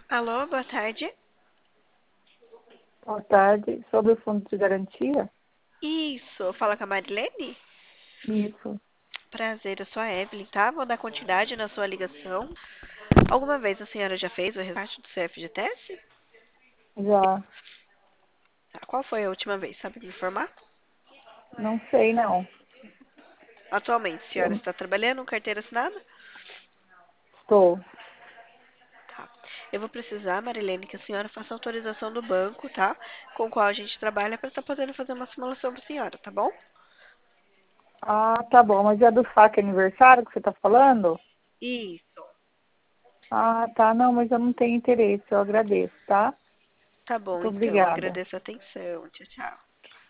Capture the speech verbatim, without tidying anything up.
Alô, boa tarde. Boa tarde. Sobre o fundo de garantia? Isso, fala com a Marilene? Isso. Prazer, eu sou a Evelyn, tá? Vou dar continuidade na sua ligação. Alguma vez a senhora já fez o resgate do C F G T S? Já. Tá, qual foi a última vez? Sabe me informar? Não sei, não. Atualmente, a senhora Eu está trabalhando com carteira assinada? estou. Tá. Eu vou precisar, Marilene, que a senhora faça autorização do banco, tá? Com o qual a gente trabalha para estar podendo fazer uma simulação para a senhora, tá bom? Ah, tá bom. Mas é do saque aniversário que você está falando? Isso. Ah, tá. Não, mas eu não tenho interesse. Eu agradeço, tá? Tá bom, Muito então. obrigada. Agradeço a atenção. Tchau, tchau.